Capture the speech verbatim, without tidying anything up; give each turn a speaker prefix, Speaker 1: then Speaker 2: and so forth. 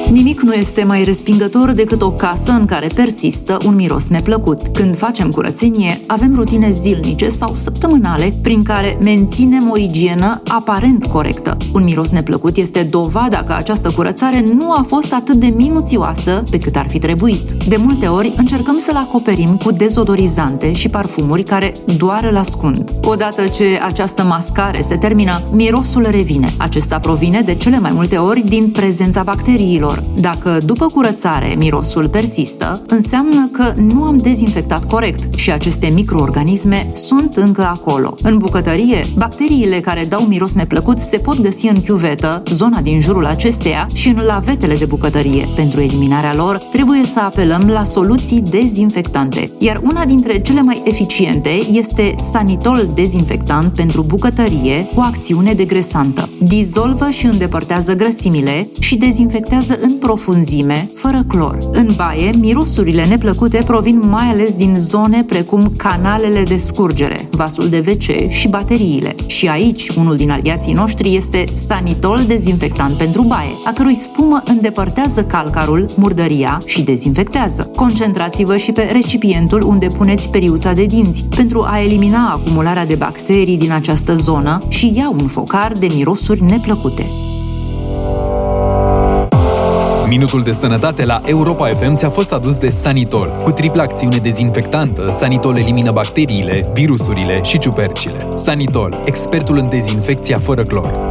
Speaker 1: Nimic nu este mai respingător decât o casă în care persistă un miros neplăcut. Când facem curățenie, avem rutine zilnice sau săptămânale prin care menținem o igienă aparent corectă. Un miros neplăcut este dovada că această curățare nu a fost atât de minuțioasă pe cât ar fi trebuit. De multe ori încercăm să-l acoperim cu dezodorizante și parfumuri care doar îl ascund. Odată ce această mascare se termină, mirosul revine. Acesta provine de cele mai multe ori din prezența bacteriilor. Dacă după curățare mirosul persistă, înseamnă că nu am dezinfectat corect și aceste microorganisme sunt încă acolo. În bucătărie, bacteriile care dau miros neplăcut se pot găsi în chiuvetă, zona din jurul acesteia și în lavetele de bucătărie. Pentru eliminarea lor, trebuie să apelăm la soluții dezinfectante, iar una dintre cele mai eficiente este Sanitol dezinfectant pentru bucătărie cu acțiune degresantă. Dizolvă și îndepărtează grăsimile și dezinfectează în profunzime, fără clor. În baie, mirosurile neplăcute provin mai ales din zone precum canalele de scurgere, vasul de ve ce și bateriile. Și aici, unul din aliații noștri este Sanitol dezinfectant pentru baie, a cărui spumă îndepărtează calcarul, murdăria și dezinfectează. Concentrați-vă și pe recipientul unde puneți periuța de dinți pentru a elimina acumularea de bacterii din această zonă și ia un focar de mirosuri neplăcute.
Speaker 2: Minutul de sănătate la Europa F M ți-a fost adus de Sanitol. Cu tripla acțiune dezinfectantă, Sanitol elimină bacteriile, virusurile și ciupercile. Sanitol, expertul în dezinfecția fără clor.